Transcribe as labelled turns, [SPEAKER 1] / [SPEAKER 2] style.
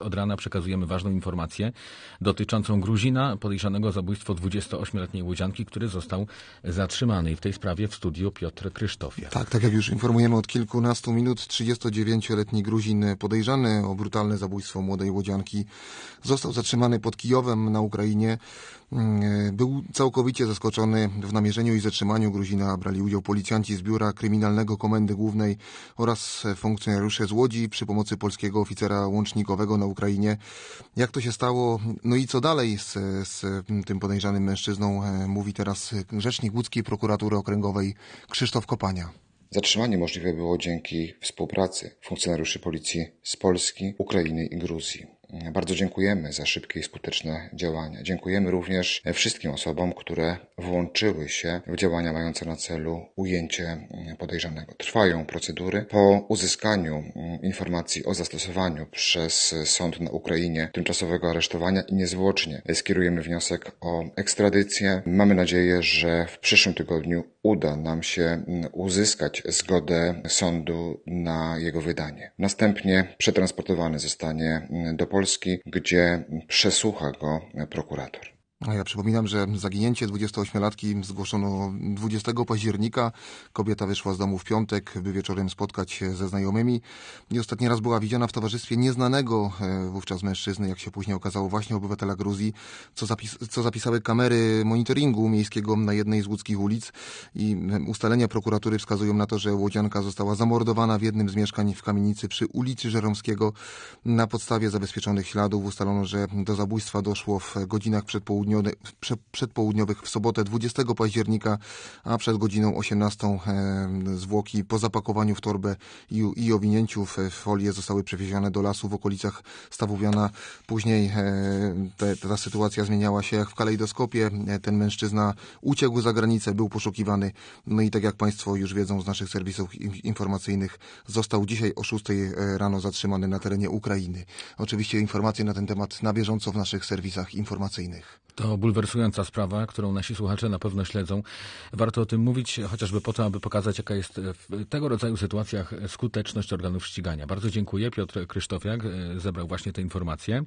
[SPEAKER 1] od rana przekazujemy ważną informację dotyczącą Gruzina podejrzanego o zabójstwo 28-letniej łodzianki, który został zatrzymany. I w tej sprawie w studiu Piotr Krysztofiak.
[SPEAKER 2] Tak jak już informujemy od kilkunastu minut, 39-letni Gruzin podejrzany o brutalne zabójstwo młodej łodzianki został zatrzymany pod Kijowem na Ukrainie. Był całkowicie zaskoczony. W namierzeniu i zatrzymaniu Gruzina brali udział policjanci z Biura Kryminalnego Komendy Głównej oraz funkcjonariusze z Łodzi przy pomocy polskiego oficera łącznikowego na Ukrainie. Jak to się stało? No i co dalej z tym podejrzanym mężczyzną? Mówi teraz rzecznik łódzkiej prokuratury okręgowej Krzysztof Kopania.
[SPEAKER 3] Zatrzymanie możliwe było dzięki współpracy funkcjonariuszy policji z Polski, Ukrainy i Gruzji. Bardzo dziękujemy za szybkie i skuteczne działania. Dziękujemy również wszystkim osobom, które włączyły się w działania mające na celu ujęcie podejrzanego. Trwają procedury. Po uzyskaniu informacji o zastosowaniu przez sąd na Ukrainie tymczasowego aresztowania i niezwłocznie skierujemy wniosek o ekstradycję. Mamy nadzieję, że w przyszłym tygodniu uda nam się uzyskać zgodę sądu na jego wydanie. Następnie przetransportowany zostanie do Polski, gdzie przesłucha go prokurator.
[SPEAKER 2] A ja przypominam, że zaginięcie 28-latki zgłoszono 20 października. Kobieta wyszła z domu w piątek, by wieczorem spotkać się ze znajomymi. I ostatni raz była widziana w towarzystwie nieznanego wówczas mężczyzny, jak się później okazało, właśnie obywatela Gruzji, co zapisały kamery monitoringu miejskiego na jednej z łódzkich ulic. I ustalenia prokuratury wskazują na to, że łodzianka została zamordowana w jednym z mieszkań w kamienicy przy ulicy Żeromskiego. Na podstawie zabezpieczonych śladów ustalono, że do zabójstwa doszło w godzinach przedpołudniowych w sobotę 20 października, a przed godziną 18 zwłoki po zapakowaniu w torbę i owinięciu w folię zostały przewiezione do lasu w okolicach Stawowiana. Później ta sytuacja zmieniała się jak w kalejdoskopie. Ten mężczyzna uciekł za granicę, był poszukiwany. No i tak jak Państwo już wiedzą z naszych serwisów informacyjnych, został dzisiaj o 6 rano zatrzymany na terenie Ukrainy. Oczywiście informacje na ten temat na bieżąco w naszych serwisach informacyjnych.
[SPEAKER 1] To bulwersująca sprawa, którą nasi słuchacze na pewno śledzą. Warto o tym mówić, chociażby po to, aby pokazać, jaka jest w tego rodzaju sytuacjach skuteczność organów ścigania. Bardzo dziękuję. Piotr Krysztofiak zebrał właśnie te informacje.